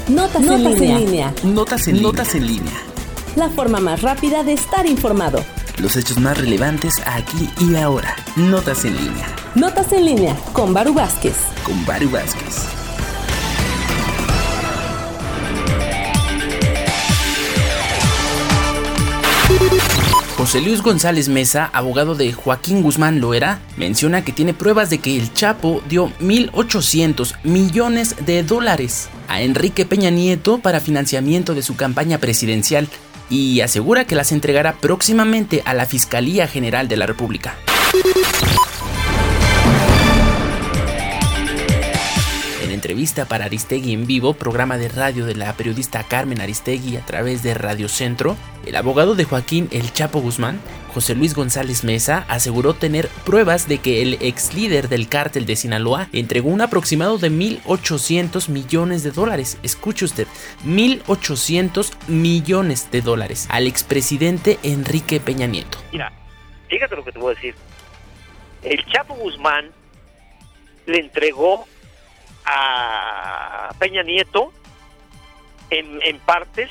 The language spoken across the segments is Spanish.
Notas en línea. Notas en línea. La forma más rápida de estar informado. Los hechos más relevantes aquí y ahora. Notas en línea. Notas en línea con Baru Vázquez. José Luis González Meza, abogado de Joaquín Guzmán Loera, menciona que tiene pruebas de que el Chapo dio $1,800 millones a Enrique Peña Nieto para financiamiento de su campaña presidencial y asegura que las entregará próximamente a la Fiscalía General de la República. En entrevista para Aristegui en Vivo, programa de radio de la periodista Carmen Aristegui a través de Radio Centro, el abogado de Joaquín El Chapo Guzmán, José Luis González Meza, aseguró tener pruebas de que el ex líder del cártel de Sinaloa entregó un aproximado de $1,800 millones. Escuche usted, $1,800 millones al expresidente Enrique Peña Nieto. Mira, fíjate lo que te voy a decir. El Chapo Guzmán le entregó a Peña Nieto en partes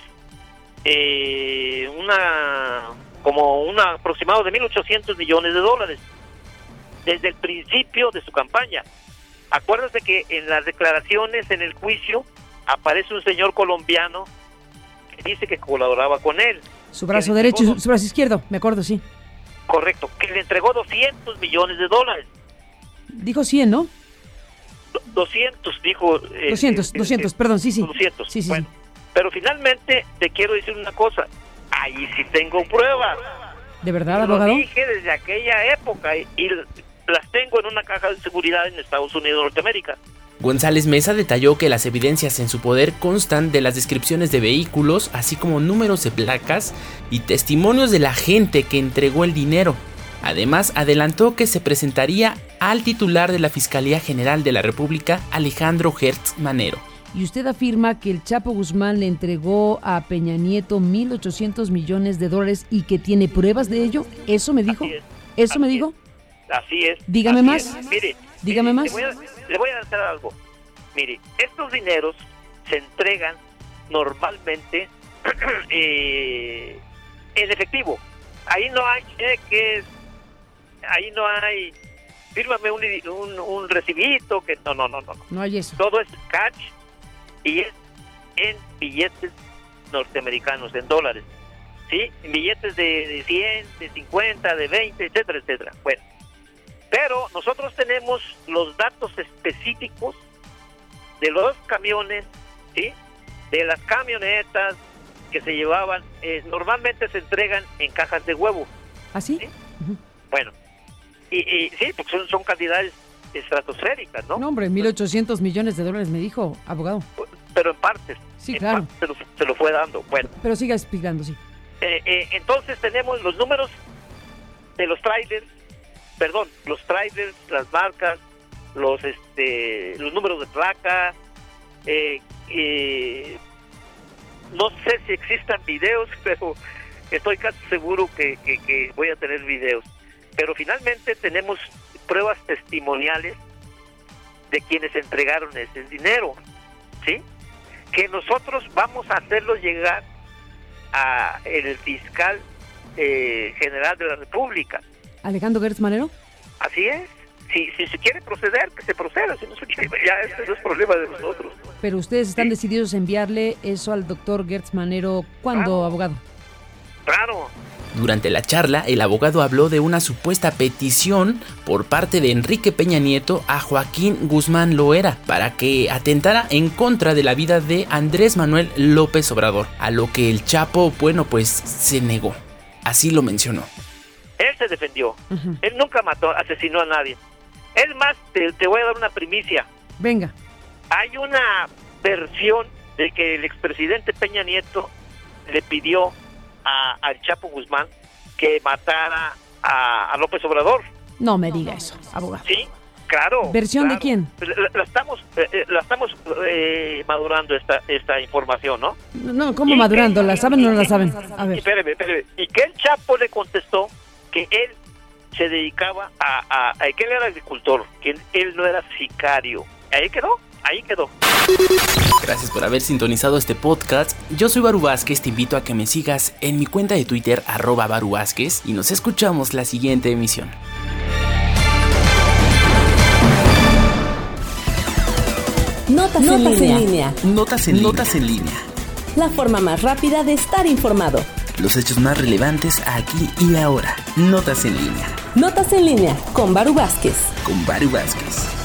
un aproximado de $1,800 millones desde el principio de su campaña. Acuérdate que en las declaraciones en el juicio aparece un señor colombiano que dice que colaboraba con él. Su brazo derecho y su brazo izquierdo, me acuerdo, sí. Correcto, que le entregó $200 millones. Dijo 100, ¿no? 200, dijo. 200, perdón, sí. 200, sí. Bueno, pero finalmente te quiero decir una cosa. Ahí sí tengo pruebas. ¿De verdad, abogado? Lo dije desde aquella época y las tengo en una caja de seguridad en Estados Unidos de Norteamérica. González Meza detalló que las evidencias en su poder constan de las descripciones de vehículos, así como números de placas y testimonios de la gente que entregó el dinero. Además, adelantó que se presentaría al titular de la Fiscalía General de la República, Alejandro Gertz Manero. Y usted afirma que el Chapo Guzmán le entregó a Peña Nieto $1,800 millones y que tiene pruebas de ello. ¿Eso me dijo? ¿Eso me dijo? Así es. Dígame más. Dígame más. Le voy a hacer algo. Mire, estos dineros se entregan normalmente en efectivo. Ahí no hay cheques, ahí no hay fírmame un recibito, que no. No hay eso. Todo es cash y es en billetes norteamericanos, en dólares, ¿sí? En billetes de 100, de 50, de 20, etcétera. Bueno, pero nosotros tenemos los datos específicos de los camiones, ¿sí? De las camionetas que se llevaban, normalmente se entregan en cajas de huevo. ¿Ah, sí? ¿Sí? Uh-huh. Bueno, y sí, porque son cantidades estratosféricas, ¿no? No, hombre, $1,800 millones me dijo, abogado. Pero en partes. Sí, claro. Se lo fue dando, bueno. Pero siga explicando, sí. Entonces tenemos los números de los trailers, las marcas, los números de placa, no sé si existan videos, pero estoy casi seguro que voy a tener videos. Pero finalmente tenemos pruebas testimoniales de quienes entregaron ese dinero, ¿sí? Que nosotros vamos a hacerlo llegar a el fiscal general de la República. ¿Alejandro Gertz Manero? Así es. Si se quiere proceder, que se proceda. Si no se quiere, ya ese no es problema de nosotros. Pero ustedes están decididos a enviarle eso al doctor Gertz Manero. ¿Cuándo, claro, abogado? Claro. Durante la charla, el abogado habló de una supuesta petición por parte de Enrique Peña Nieto a Joaquín Guzmán Loera para que atentara en contra de la vida de Andrés Manuel López Obrador, a lo que el Chapo, se negó. Así lo mencionó. Él se defendió. Uh-huh. Él nunca asesinó a nadie. Es más, te voy a dar una primicia. Venga. Hay una versión de que el expresidente Peña Nieto le pidió al Chapo Guzmán que matara a López Obrador. No me diga eso, abogado. Sí, claro. ¿Versión claro. de quién? La estamos madurando esta información, ¿no? No, ¿cómo madurando? ¿La saben o no la saben? A ver. Espéreme. Y que el Chapo le contestó que él se dedicaba a que él era agricultor, que él no era sicario. Ahí quedó. Gracias por haber sintonizado este podcast. Yo soy Baru Vázquez, te invito a que me sigas en mi cuenta de Twitter, @Baru Vázquez, y nos escuchamos la siguiente emisión. Notas en línea. Notas en línea. La forma más rápida de estar informado. Los hechos más relevantes aquí y ahora. Notas en línea. Notas en línea con Baru Vázquez. Con Baru Vázquez.